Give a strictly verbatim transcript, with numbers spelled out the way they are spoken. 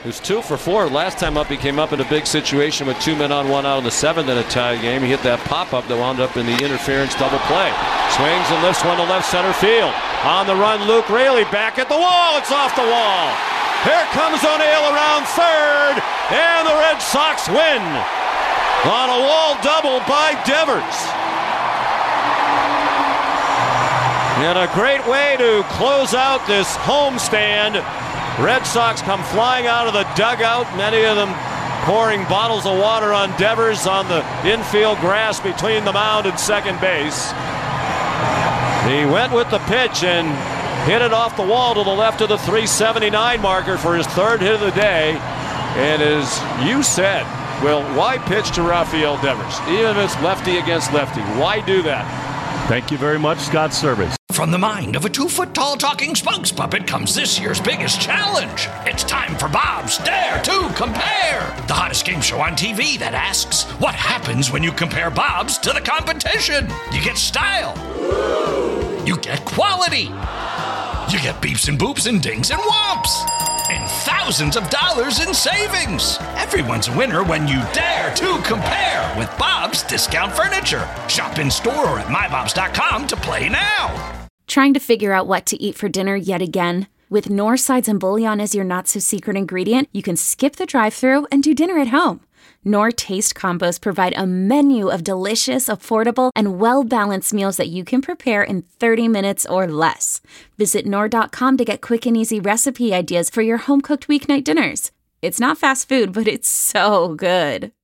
He was two for four. Last time up, he came up in a big situation with two men on, one out in the seventh in a tie game. He hit that pop-up that wound up in the interference double play. Swings and lifts one to left center field. On the run, Luke Raley back at the wall. It's off the wall. Here comes O'Neill around third, and the Red Sox win on a wall double by Devers. And a great way to close out this homestand. Red Sox come flying out of the dugout, many of them pouring bottles of water on Devers on the infield grass between the mound and second base. He went with the pitch and hit it off the wall to the left of the three seventy-nine marker for his third hit of the day. And as you said, well, why pitch to Rafael Devers? Even if it's lefty against lefty, why do that? Thank you very much, Scott Service. From the mind of a two-foot-tall talking spokes puppet comes this year's biggest challenge. It's time for Bob's Dare to Compare, the hottest game show on T V that asks, what happens when you compare Bob's to the competition? You get style. You get quality. You get beeps and boops and dings and whomps. And thousands of dollars in savings. Everyone's a winner when you dare to compare with Bob's Discount Furniture. Shop in store or at my bobs dot com to play now. Trying to figure out what to eat for dinner yet again? With Knorr sides and bouillon as your not-so-secret ingredient, you can skip the drive-thru and do dinner at home. Knorr Taste Combos provide a menu of delicious, affordable, and well-balanced meals that you can prepare in thirty minutes or less. Visit Knorr dot com to get quick and easy recipe ideas for your home-cooked weeknight dinners. It's not fast food, but it's so good.